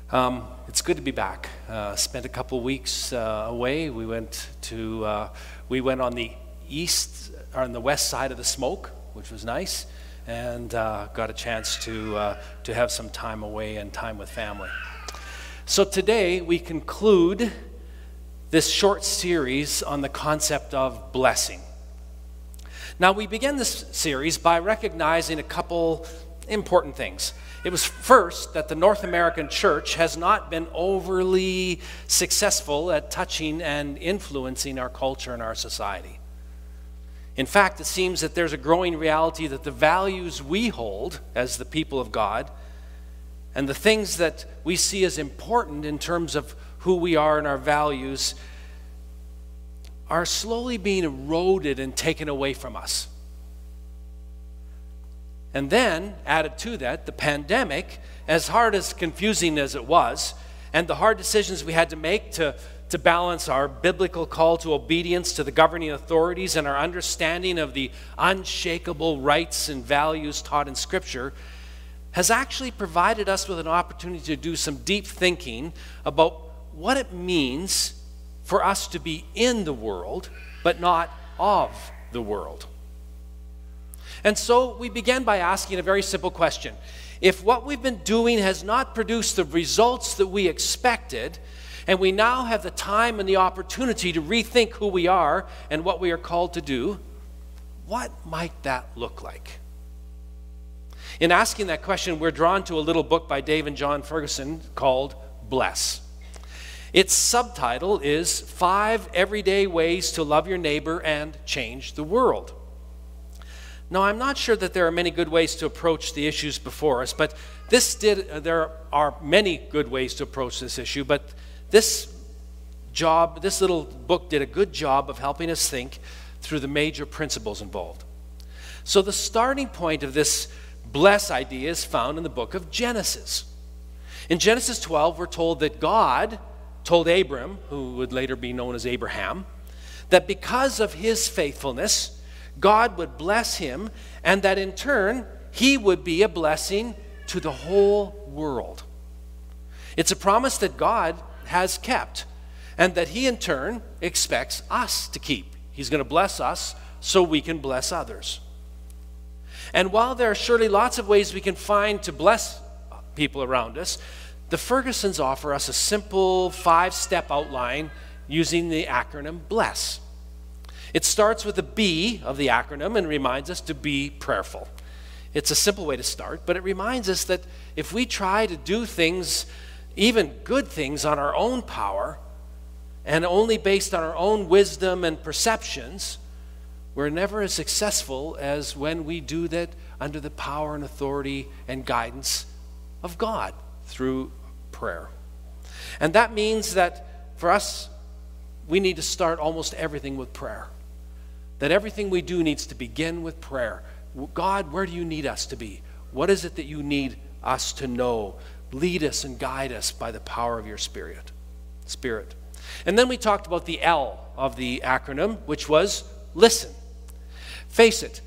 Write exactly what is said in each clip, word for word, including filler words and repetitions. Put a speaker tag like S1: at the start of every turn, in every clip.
S1: Um, it's good to be back. Uh, spent a couple weeks uh, away. We went to uh, we went on the east or on the west side of the smoke, which was nice, and uh, got a chance to uh, to have some time away and time with family. So today we conclude this short series on the concept of blessing. Now we begin this series by recognizing a couple important things. It was first that the North American church has not been overly successful at touching and influencing our culture and our society. In fact, it seems that there's a growing reality that the values we hold as the people of God and the things that we see as important in terms of who we are and our values are slowly being eroded and taken away from us. And then, added to that, the pandemic, as hard as confusing as it was, and the hard decisions we had to make to, to balance our biblical call to obedience to the governing authorities and our understanding of the unshakable rights and values taught in Scripture, has actually provided us with an opportunity to do some deep thinking about what it means for us to be in the world, but not of the world. And so we began by asking a very simple question. If what we've been doing has not produced the results that we expected, and we now have the time and the opportunity to rethink who we are and what we are called to do, what might that look like? In asking that question, we're drawn to a little book by Dave and John Ferguson called Bless. Its subtitle is Five Everyday Ways to Love Your Neighbor and Change the World. Now, I'm not sure that there are many good ways to approach the issues before us, but this did, uh, there are many good ways to approach this issue, but this job, this little book did a good job of helping us think through the major principles involved. So the starting point of this bless idea is found in the book of Genesis. In Genesis twelve, we're told that God told Abram, who would later be known as Abraham, that because of his faithfulness, God would bless him, and that in turn, he would be a blessing to the whole world. It's a promise that God has kept, and that he in turn expects us to keep. He's going to bless us so we can bless others. And while there are surely lots of ways we can find to bless people around us, the Fergusons offer us a simple five-step outline using the acronym BLESS. It starts with the B of the acronym and reminds us to be prayerful. It's a simple way to start, but it reminds us that if we try to do things, even good things, on our own power and only based on our own wisdom and perceptions, we're never as successful as when we do that under the power and authority and guidance of God through prayer. And that means that for us, we need to start almost everything with prayer. That everything we do needs to begin with prayer. God, where do you need us to be? What is it that you need us to know? Lead us and guide us by the power of your Spirit. Spirit. And then we talked about the L of the acronym, which was listen. Face it,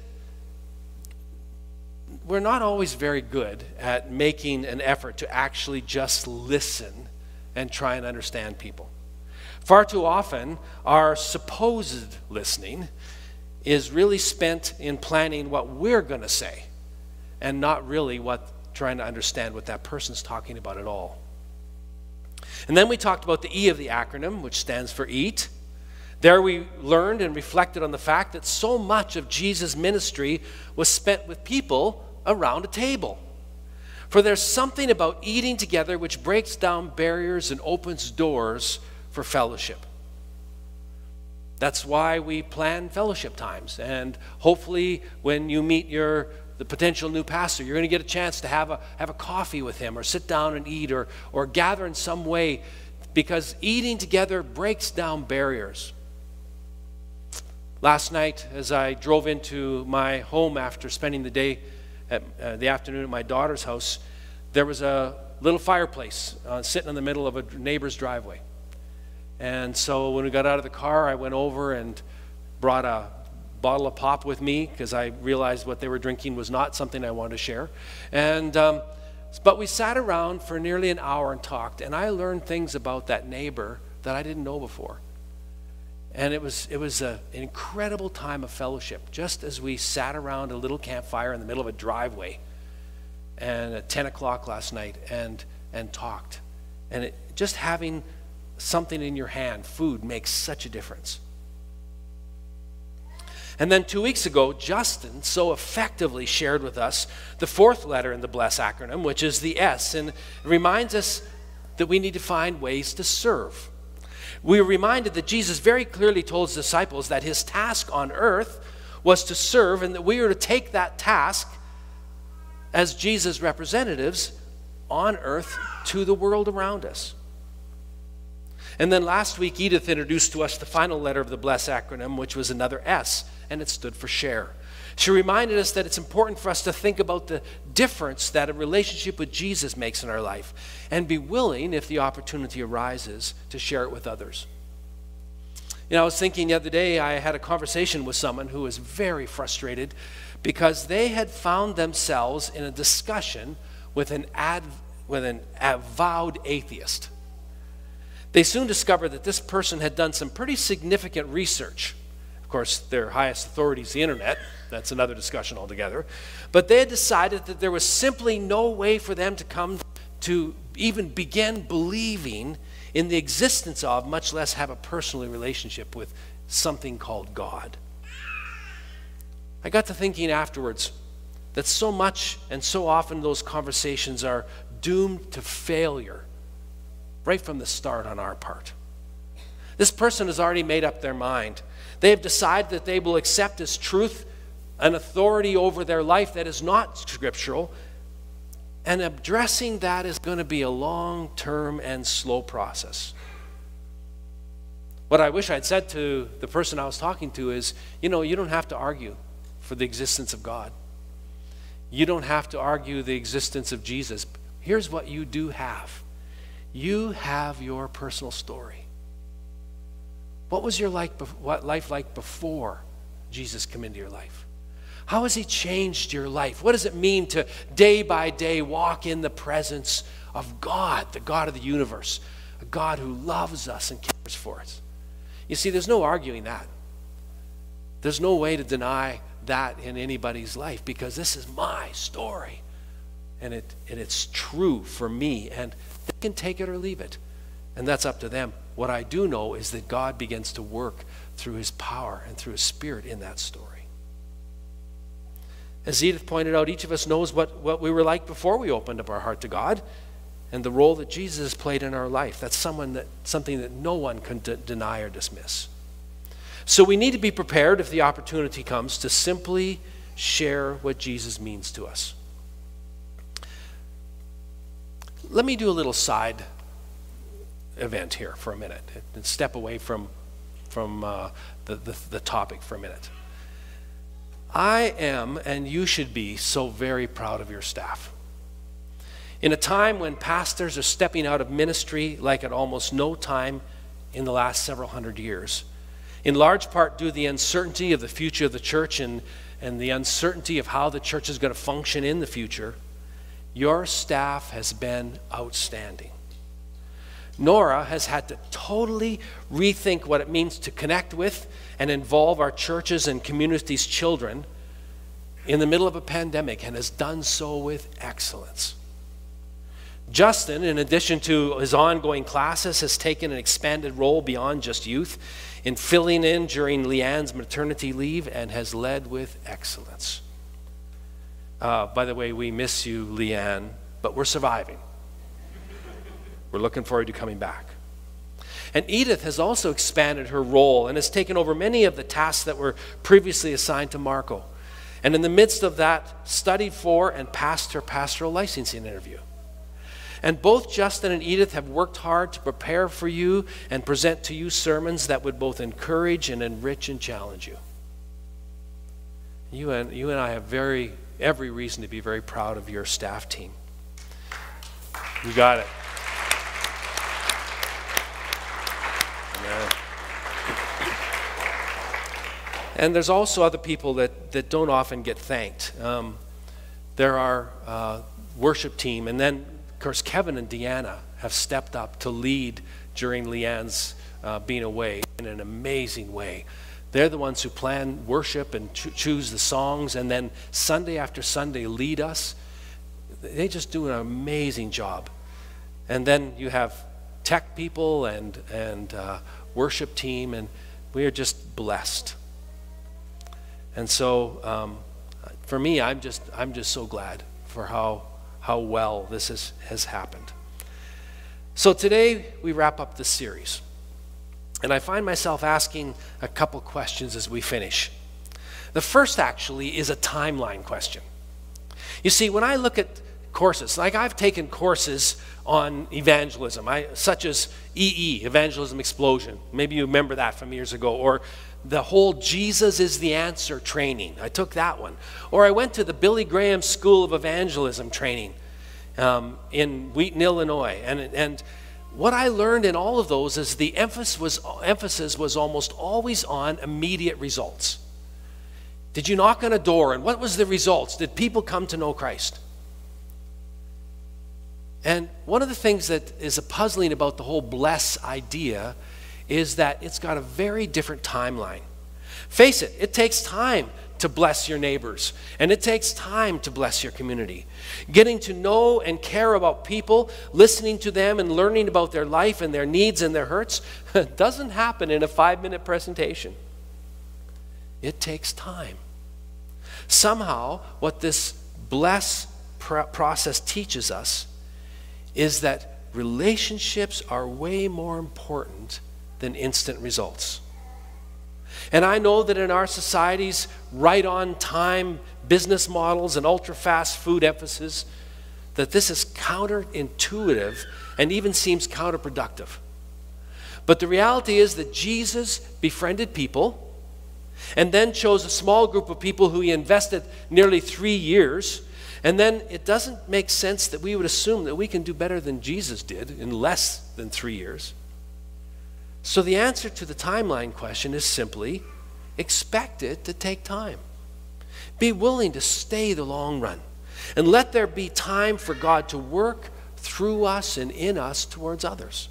S1: we're not always very good at making an effort to actually just listen and try and understand people. Far too often, our supposed listening is really spent in planning what we're going to say and not really what trying to understand what that person's talking about at all. And then we talked about the E of the acronym, which stands for eat. There we learned and reflected on the fact that so much of Jesus' ministry was spent with people around a table. For there's something about eating together which breaks down barriers and opens doors for fellowship. That's why we plan fellowship times. And hopefully when you meet your the potential new pastor, you're going to get a chance to have a have a coffee with him or sit down and eat or or gather in some way, because eating together breaks down barriers. Last night, as I drove into my home after spending the day at uh, the afternoon at my daughter's house, there was a little fireplace uh, sitting in the middle of a neighbor's driveway. And so when we got out of the car, I went over and brought a bottle of pop with me because I realized what they were drinking was not something I wanted to share. And um, But we sat around for nearly an hour and talked, and I learned things about that neighbor that I didn't know before. And it was, it was a, an incredible time of fellowship, just as we sat around a little campfire in the middle of a driveway and at ten o'clock last night and, and talked. And it, just having something in your hand, food, makes such a difference. And then two weeks ago, Justin so effectively shared with us the fourth letter in the BLESS acronym, which is the S, and it reminds us that we need to find ways to serve. We were reminded that Jesus very clearly told his disciples that his task on earth was to serve, and that we were to take that task as Jesus' representatives on earth to the world around us. And then last week, Edith introduced to us the final letter of the BLESS acronym, which was another S, and it stood for share. She reminded us that it's important for us to think about the difference that a relationship with Jesus makes in our life and be willing, if the opportunity arises, to share it with others. You know, I was thinking the other day, I had a conversation with someone who was very frustrated because they had found themselves in a discussion with an, ad, with an avowed atheist. They soon discovered that this person had done some pretty significant research. Of course, their highest authority is the internet. That's another discussion altogether. But they had decided that there was simply no way for them to come to even begin believing in the existence of, much less have a personal relationship with, something called God. I got to thinking afterwards that so much and so often those conversations are doomed to failure right from the start on our part. This person has already made up their mind. They have decided that they will accept as truth an authority over their life that is not scriptural, and addressing that is going to be a long-term and slow process. What I wish I'd said to the person I was talking to is, you know, you don't have to argue for the existence of God. You don't have to argue the existence of Jesus. Here's what you do have. You have your personal story. What was your life, what life like before Jesus came into your life? How has he changed your life? What does it mean to day by day walk in the presence of God, the God of the universe, a God who loves us and cares for us? You see, there's no arguing that. There's no way to deny that in anybody's life because this is my story. And, it, and it's true for me, and they can take it or leave it. And that's up to them. What I do know is that God begins to work through his power and through his Spirit in that story. As Edith pointed out, each of us knows what, what we were like before we opened up our heart to God and the role that Jesus played in our life. That's someone that, something that no one can de- deny or dismiss. So we need to be prepared if the opportunity comes to simply share what Jesus means to us. Let me do a little side event here for a minute and step away from, from uh, the, the, the topic for a minute. I am, and you should be, so very proud of your staff. In a time when pastors are stepping out of ministry like at almost no time in the last several hundred years, in large part due to the uncertainty of the future of the church and, and the uncertainty of how the church is going to function in the future, your staff has been outstanding. Nora has had to totally rethink what it means to connect with and involve our churches and communities' children in the middle of a pandemic, and has done so with excellence. Justin, in addition to his ongoing classes, has taken an expanded role beyond just youth in filling in during Leanne's maternity leave and has led with excellence. Uh, by the way, we miss you, Leanne, but we're surviving. We're looking forward to coming back. And Edith has also expanded her role and has taken over many of the tasks that were previously assigned to Marco. And in the midst of that, studied for and passed her pastoral licensing interview. And both Justin and Edith have worked hard to prepare for you and present to you sermons that would both encourage and enrich and challenge you. You and, you and I have very, every reason to be very proud of your staff team. You got it. And there's also other people that, that don't often get thanked. Um, there are uh, worship team, and then, of course, Kevin and Deanna have stepped up to lead during Leanne's uh, being away in an amazing way. They're the ones who plan worship and cho- choose the songs, and then Sunday after Sunday lead us. They just do an amazing job. And then you have tech people and, and uh, worship team, and we are just blessed. And so um, for me, I'm just I'm just so glad for how how well this is, has happened. So today we wrap up this series. And I find myself asking a couple questions as we finish. The first actually is a timeline question. You see, when I look at courses, like I've taken courses on evangelism, I, such as E E, Evangelism Explosion. Maybe you remember that from years ago. Or the whole Jesus is the Answer training. I took that one. Or I went to the Billy Graham School of Evangelism training um, in Wheaton, Illinois. And, and what I learned in all of those is the emphasis was, emphasis was almost always on immediate results. Did you knock on a door, and what was the results? Did people come to know Christ? And one of the things that is puzzling about the whole bless idea is that it's got a very different timeline. Face it, it takes time to bless your neighbors, and it takes time to bless your community. Getting to know and care about people, listening to them and learning about their life and their needs and their hurts doesn't happen in a five-minute presentation. It takes time. Somehow, what this bless pr- process teaches us is that relationships are way more important than instant results. And I know that in our society's right-on-time business models and ultra-fast food emphasis, that this is counterintuitive and even seems counterproductive. But the reality is that Jesus befriended people and then chose a small group of people who he invested nearly three years. And then it doesn't make sense that we would assume that we can do better than Jesus did in less than three years. So the answer to the timeline question is simply expect it to take time. Be willing to stay the long run. And let there be time for God to work through us and in us towards others.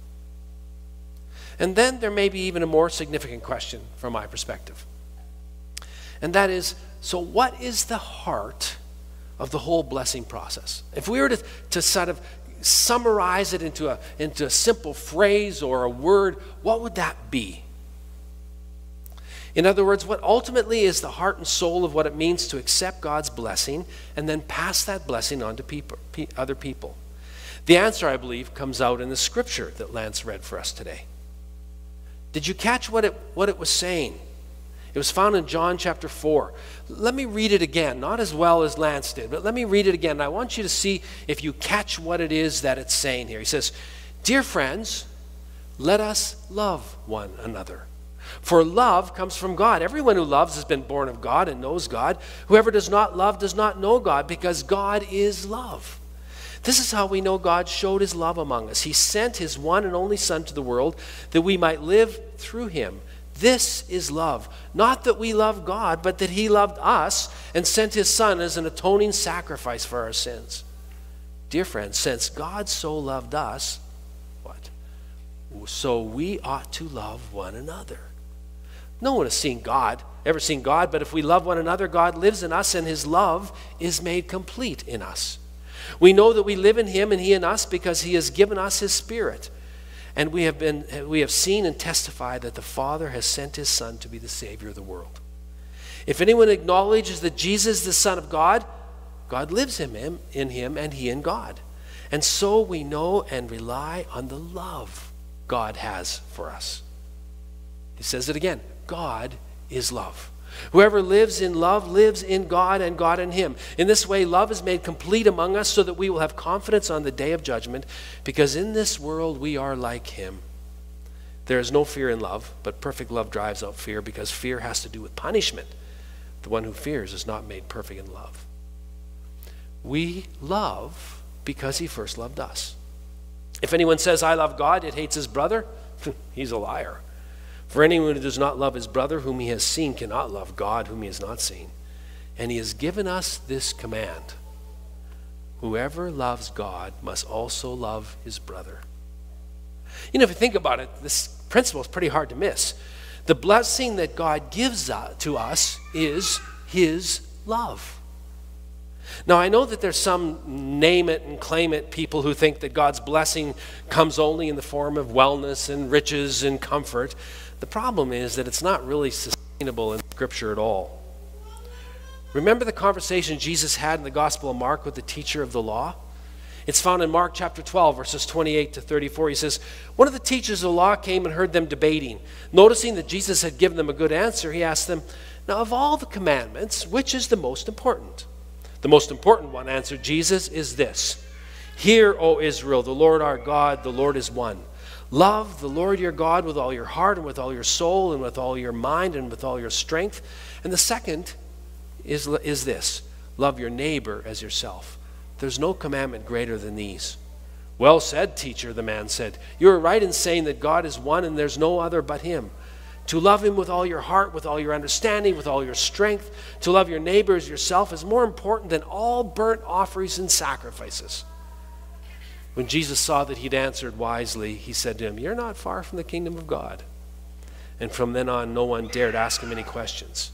S1: And then there may be even a more significant question from my perspective. And that is, so what is the heart of the whole blessing process? If we were to, to sort of summarize it into a, into a simple phrase or a word, what would that be? In other words, what ultimately is the heart and soul of what it means to accept God's blessing and then pass that blessing on to people, pe- other people? The answer, I believe, comes out in the scripture that Lance read for us today. Did you catch what it, what it was saying? It was found in John chapter four. Let me read it again, not as well as Lance did, but let me read it again. And I want you to see if you catch what it is that it's saying here. He says, "Dear friends, let us love one another. For love comes from God. Everyone who loves has been born of God and knows God. Whoever does not love does not know God, because God is love. This is how we know God showed his love among us. He sent his one and only Son to the world that we might live through him. This is love. Not that we love God, but that he loved us and sent his Son as an atoning sacrifice for our sins." Dear friends, since God so loved us, what? So we ought to love one another. No one has seen God, ever seen God, but if we love one another, God lives in us and his love is made complete in us. We know that we live in him and he in us because he has given us his Spirit. And we have been, we have seen and testified that the Father has sent his Son to be the Savior of the world. If anyone acknowledges that Jesus is the Son of God, God lives in him, in him and he in God. And so we know and rely on the love God has for us. He says it again, God is love. Whoever lives in love lives in God and God in him. In this way, love is made complete among us so that we will have confidence on the day of judgment, because in this world we are like him. There is no fear in love, but perfect love drives out fear, because fear has to do with punishment. The one who fears is not made perfect in love. We love because he first loved us. If anyone says, "I love God," yet hates his brother, he's a liar. For anyone who does not love his brother whom he has seen cannot love God whom he has not seen. And he has given us this command: Whoever loves God must also love his brother. You know, if you think about it, this principle is pretty hard to miss. The blessing that God gives to us is his love. Now, I know that there's some name it and claim it people who think that God's blessing comes only in the form of wellness and riches and comfort. The problem is that it's not really sustainable in Scripture at all. Remember the conversation Jesus had in the Gospel of Mark with the teacher of the law? It's found in Mark chapter twelve, verses twenty-eight to thirty-four. He says, one of the teachers of the law came and heard them debating. Noticing that Jesus had given them a good answer, he asked them, now of all the commandments, which is the most important? The most important one, answered Jesus, is this. Hear, O Israel, the Lord our God, the Lord is one. Love the Lord your God with all your heart and with all your soul and with all your mind and with all your strength. And the second is, is this. Love your neighbor as yourself. There's no commandment greater than these. Well said, teacher, the man said. You are right in saying that God is one and there's no other but him. To love him with all your heart, with all your understanding, with all your strength, to love your neighbor as yourself is more important than all burnt offerings and sacrifices. When Jesus saw that he'd answered wisely, he said to him, you're not far from the kingdom of God. And from then on, no one dared ask him any questions.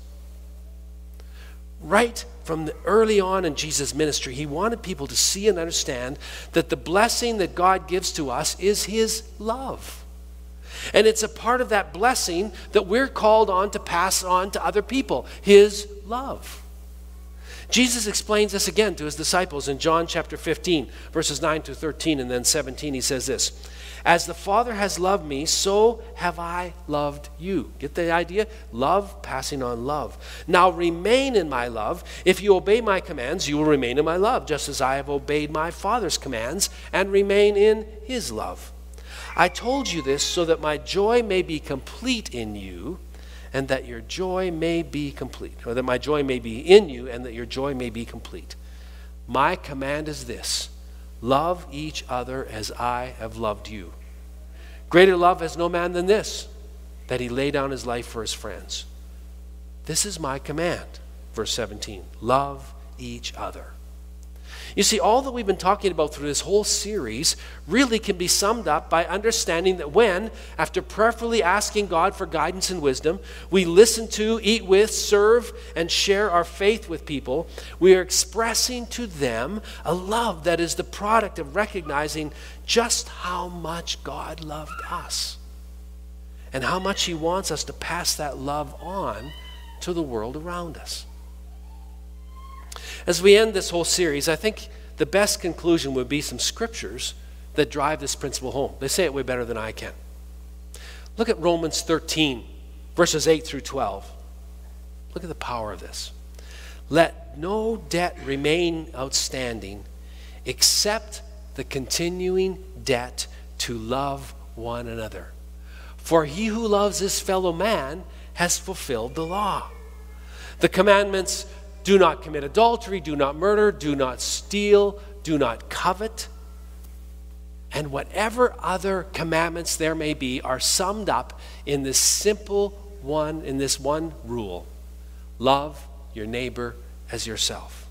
S1: Right from the early on in Jesus' ministry, he wanted people to see and understand that the blessing that God gives to us is his love. And it's a part of that blessing that we're called on to pass on to other people, his love. Jesus explains this again to his disciples in John chapter fifteen, verses nine to thirteen, and then seventeen. He says this, as the Father has loved me, so have I loved you. Get the idea? Love, passing on love. Now remain in my love. If you obey my commands, you will remain in my love, just as I have obeyed my Father's commands and remain in his love. I told you this so that my joy may be complete in you, and that your joy may be complete. Or that my joy may be in you, and that your joy may be complete. My command is this. Love each other as I have loved you. Greater love has no man than this, that he lay down his life for his friends. This is my command. Verse seventeen. Love each other. You see, all that we've been talking about through this whole series really can be summed up by understanding that when, after prayerfully asking God for guidance and wisdom, we listen to, eat with, serve, and share our faith with people, we are expressing to them a love that is the product of recognizing just how much God loved us and how much he wants us to pass that love on to the world around us. As we end this whole series, I think the best conclusion would be some scriptures that drive this principle home. They say it way better than I can. Look at Romans thirteen, verses eight through twelve. Look at the power of this. Let no debt remain outstanding except the continuing debt to love one another. For he who loves his fellow man has fulfilled the law. The commandments: do not commit adultery, do not murder, do not steal, do not covet. And whatever other commandments there may be are summed up in this simple one, in this one rule. Love your neighbor as yourself.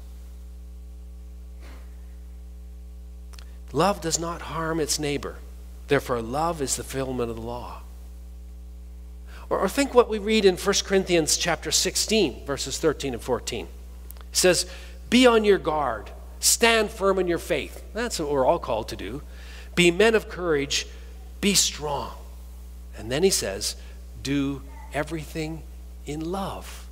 S1: Love does not harm its neighbor. Therefore, love is the fulfillment of the law. Or, or think what we read in First Corinthians chapter sixteen, verses thirteen and fourteen. It says, be on your guard. Stand firm in your faith. That's what we're all called to do. Be men of courage. Be strong. And then he says, do everything in love.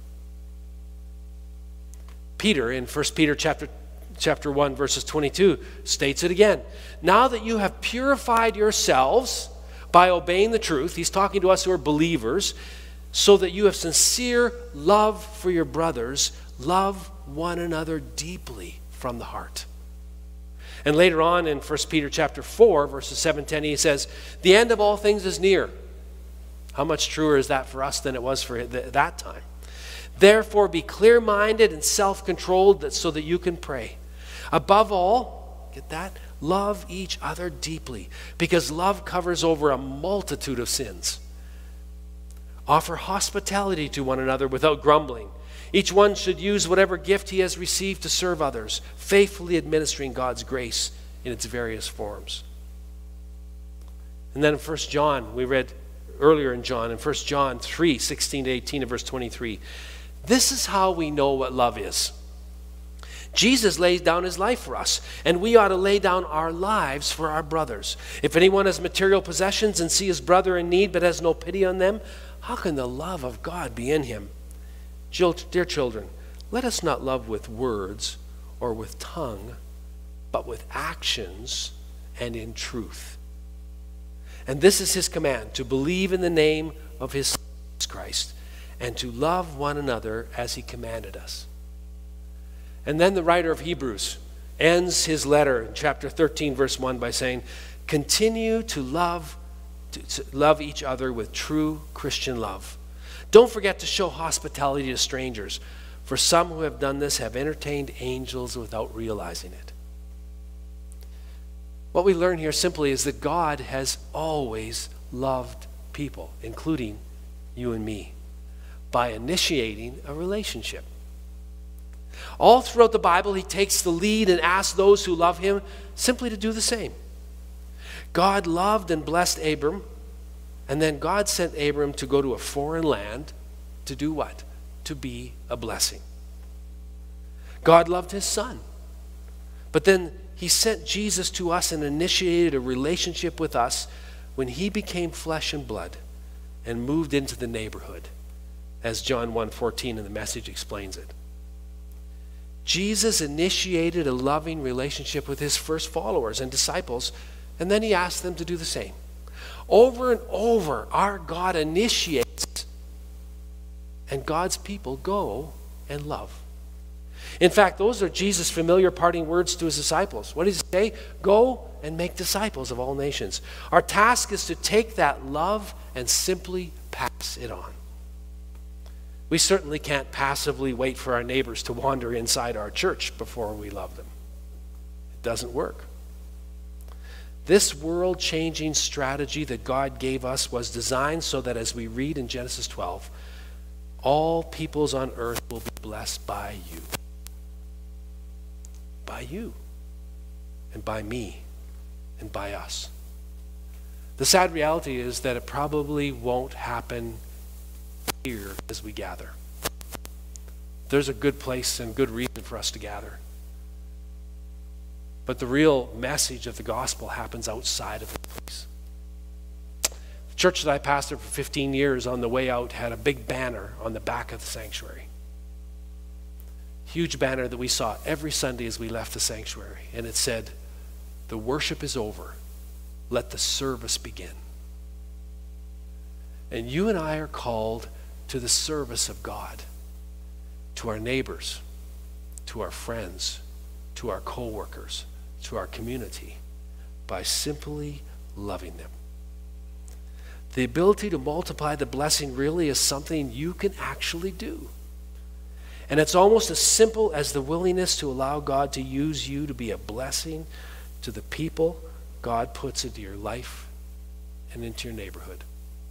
S1: Peter, in First Peter chapter, chapter one, verses twenty-two, states it again. Now that you have purified yourselves by obeying the truth, he's talking to us who are believers, so that you have sincere love for your brothers, love one another deeply from the heart. And later on in First Peter chapter four, verses seven to ten, he says, the end of all things is near. How much truer is that for us than it was for th- that time? Therefore, be clear-minded and self-controlled that, so that you can pray. Above all, get that? Love each other deeply, because love covers over a multitude of sins. Offer hospitality to one another without grumbling. Each one should use whatever gift he has received to serve others, faithfully administering God's grace in its various forms. And then in First John, we read earlier in John, in First John three, sixteen to eighteen and verse twenty-three, this is how we know what love is. Jesus laid down his life for us, and we ought to lay down our lives for our brothers. If anyone has material possessions and see his brother in need but has no pity on them, how can the love of God be in him? Dear children, let us not love with words or with tongue, but with actions and in truth. And this is his command, to believe in the name of his Son, Jesus Christ, and to love one another as he commanded us. And then the writer of Hebrews ends his letter in chapter thirteen, verse one by saying, continue to love, to, to love each other with true Christian love. Don't forget to show hospitality to strangers, for some who have done this have entertained angels without realizing it. What we learn here simply is that God has always loved people, including you and me, by initiating a relationship. All throughout the Bible, he takes the lead and asks those who love him simply to do the same. God loved and blessed Abram, and then God sent Abram to go to a foreign land to do what? To be a blessing. God loved his son, but then he sent Jesus to us and initiated a relationship with us when he became flesh and blood and moved into the neighborhood, as John one fourteen in the Message explains it. Jesus initiated a loving relationship with his first followers and disciples, and then he asked them to do the same. Over and over, our God initiates, and God's people go and love. In fact, those are Jesus' familiar parting words to his disciples. What does he say? Go and make disciples of all nations. Our task is to take that love and simply pass it on. We certainly can't passively wait for our neighbors to wander inside our church before we love them. It doesn't work. This world-changing strategy that God gave us was designed so that, as we read in Genesis twelve, all peoples on earth will be blessed by you. By you. And by me. And by us. The sad reality is that it probably won't happen here as we gather. There's a good place and good reason for us to gather. But the real message of the gospel happens outside of the place. The church that I pastored for fifteen years, on the way out, had a big banner on the back of the sanctuary. Huge banner that we saw every Sunday as we left the sanctuary. And it said, "The worship is over. Let the service begin." And you and I are called to the service of God, to our neighbors, to our friends, to our co-workers, to our community, by simply loving them. The ability to multiply the blessing really is something you can actually do. And it's almost as simple as the willingness to allow God to use you to be a blessing to the people God puts into your life and into your neighborhood.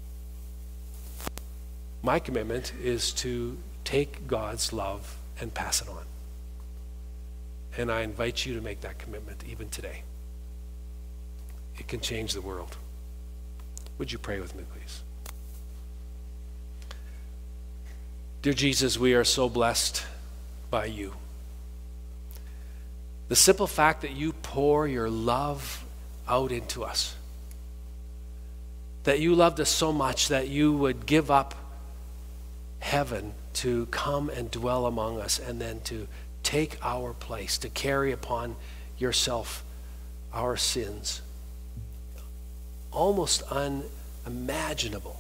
S1: My commitment is to take God's love and pass it on. And I invite you to make that commitment even today. It can change the world. Would you pray with me, please? Dear Jesus, we are so blessed by you. The simple fact that you pour your love out into us, that you loved us so much that you would give up heaven to come and dwell among us, and then to take our place, to carry upon yourself our sins. Almost unimaginable.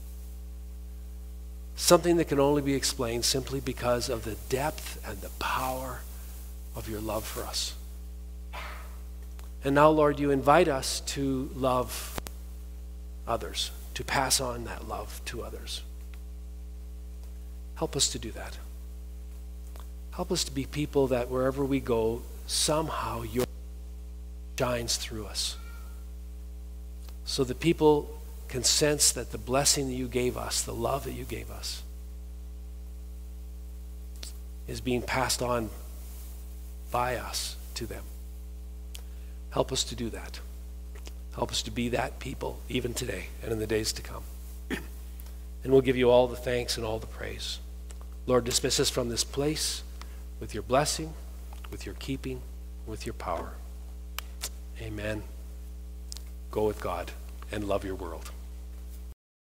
S1: Something that can only be explained simply because of the depth and the power of your love for us. And now, Lord, you invite us to love others, to pass on that love to others. Help us to do that. Help us to be people that wherever we go, somehow your shines through us, so that people can sense that the blessing that you gave us, the love that you gave us, is being passed on by us to them. Help us to do that. Help us to be that people even today and in the days to come. And we'll give you all the thanks and all the praise. Lord, dismiss us from this place with your blessing, with your keeping, with your power. Amen. Go with God and love your world.